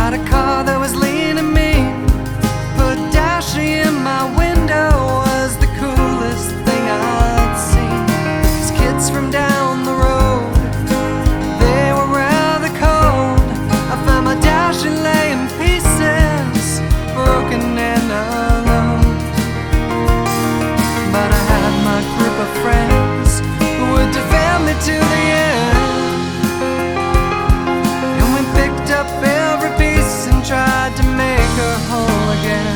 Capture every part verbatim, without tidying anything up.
Got a car that was leaning me, put Dashy in my window, was the coolest thing I'd seen. These kids from down the road, they were rather cold. I found my Dashy lay in pieces, broken and alone. But I had my group of friends who would defend me to the end, and we picked up every piece and tried to make her whole again.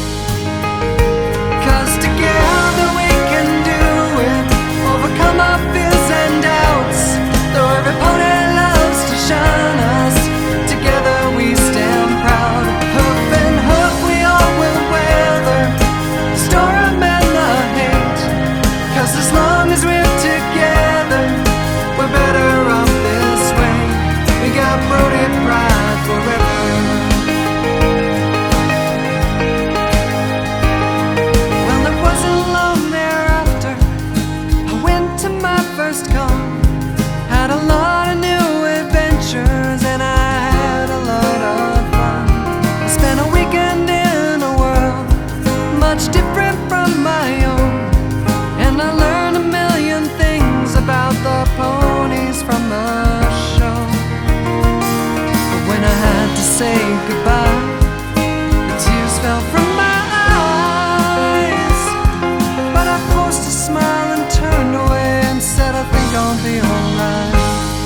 'Cause together we can do it, overcome our fears and doubts. Though every pony loves to shine us, together we stand proud. Hoof and hoof we all will weather the storm and the hate. 'Cause as long as we're together, we're better off this way. We got Brody pride forever. Well, it wasn't long thereafter I went to my first con. Had a lot of new adventures and I had a lot of fun. I spent a weekend in a world much different from my own, and I learned a million things about the ponies from the show. But when I had to say goodbye, the tears fell from my eyes. But I forced a smile and turned away and said I think I'll be alright.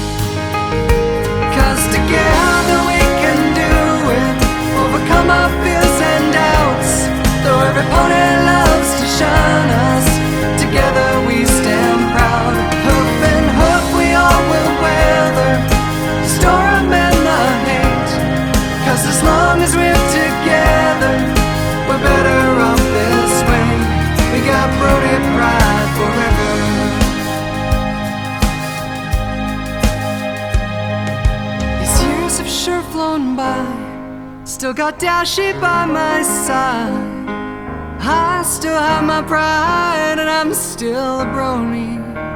'Cause together we can do it, overcome our fears and doubts. Though every pony loves to shine us, together we stand proud. Hoof and hoof we all will weather the storm and the hate. 'Cause as long as we're together, we're better off this way. We got Brody pride forever. These years have sure flown by, still got Dashy by my side. I still have my pride and I'm still a brony.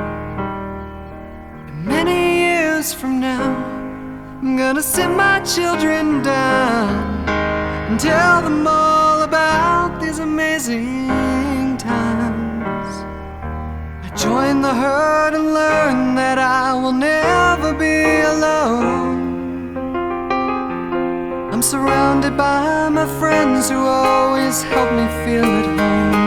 And many years from now, I'm gonna sit my children down and tell them all about these amazing times. I joined the herd and learned that I will never be alone. I'm surrounded by my friends who always help me feel at home.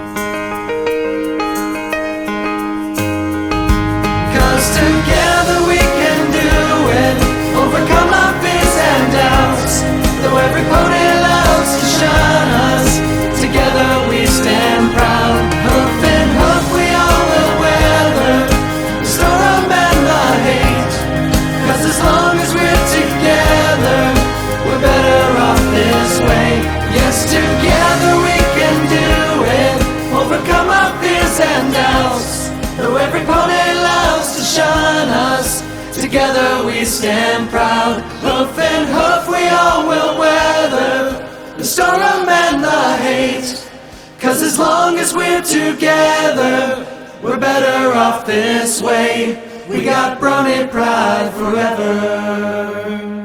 'Cause together we can do it, overcome our fears and doubts. Though every pony loves to shine us, together we stand proud. Hoof and hoof we all will weather the storm and the hate. 'Cause as long as we're together, we're better off this way. Yes, together we can do it, overcome our fears and doubts. Though every pony loves to shine us, together we stand proud. Hoof and hoof we all will weather the storm and the hate. 'Cause as long as we're together, we're better off this way. We got Brony pride forever.